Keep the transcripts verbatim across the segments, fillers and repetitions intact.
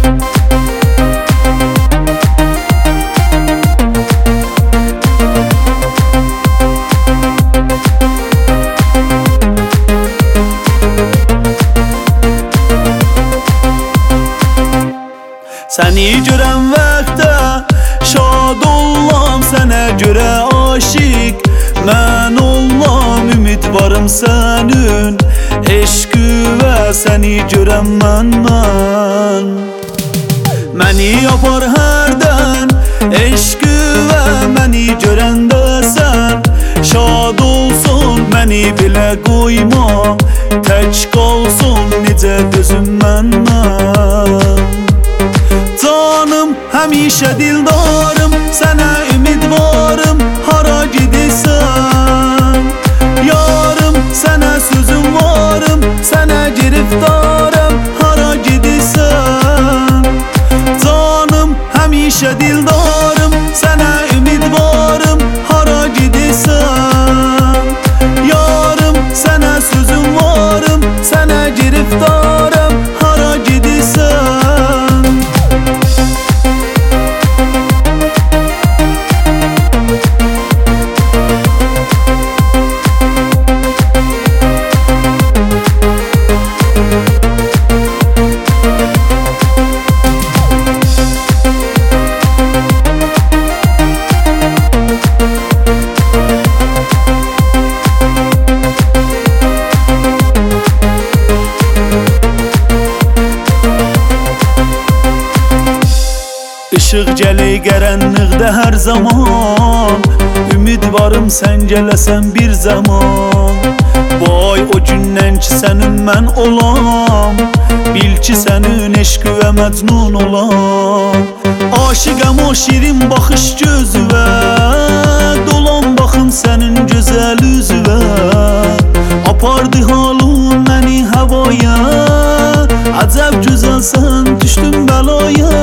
Səni görən vaxtda şad olam, sənə görə aşiq mən olam, ümidvarım sənin eşqü və səni görən mən mən məni yapar hərdən eşqü və məni görəndə sən şad olsun, məni belə qoyma tək qalsın necə gözüm mən mən canım, həmişə dildarım, sənə ümidvarım, hara gedirsən yarım, sənə sözüm varım, sənə giriftarım, hara gedirsən canım, həmişə dildarım, sənə ümidvarım, hara gedirsən yarım, sənə sözüm varım, sənə giriftarım, hara gedirsən. Işıq gəlir qaranlıqda hər zaman, ümidvarım sən gələsən bir zaman. Vay o gündən ki sənin mən olam, bil ki sənin eşqü və məcnun olam. Aşiqəm o şirin baxış gözüvə, dolan baxım sənin gözəl üzüvə. Apardı halın məni havaya, əcəb gözəlsən düşdüm bəlaya.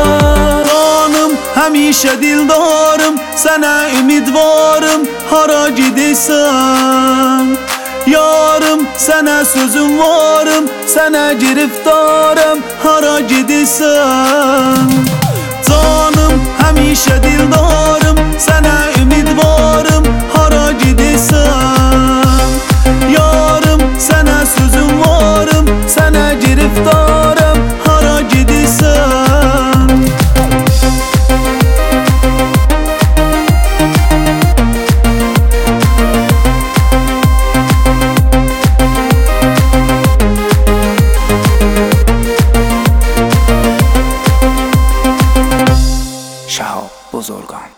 Həmişə dildarım, sənə ümidvarım, hara gedirsən yarım, sənə sözüm varım, sənə giriftarım, hara gedirsən canım, həmişə dildarım, sənə ümidvarım, hara gedirsən yarım, sənə sözüm varım, sənə giriftarım, hara gedirsən. شهاب بزرگان.